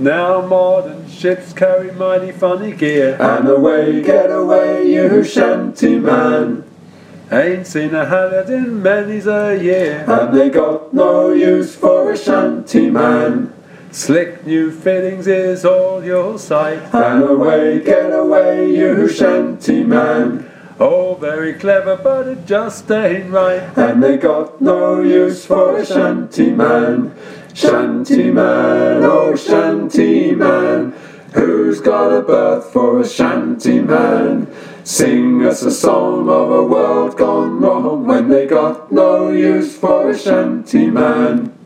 Now modern ships carry mighty funny gear, And away, get away, you shanty man. Ain't seen a halliard in many's a year, And they got no use for a shanty man. Slick new fittings is all your sight, And away, get away, you shanty man. Oh, very clever, but it just ain't right. And they got no use for a shanty man. Shanty man, oh shanty man, who's got a berth for a shanty man? Sing us a song of a world gone wrong, when they got no use for a shanty man.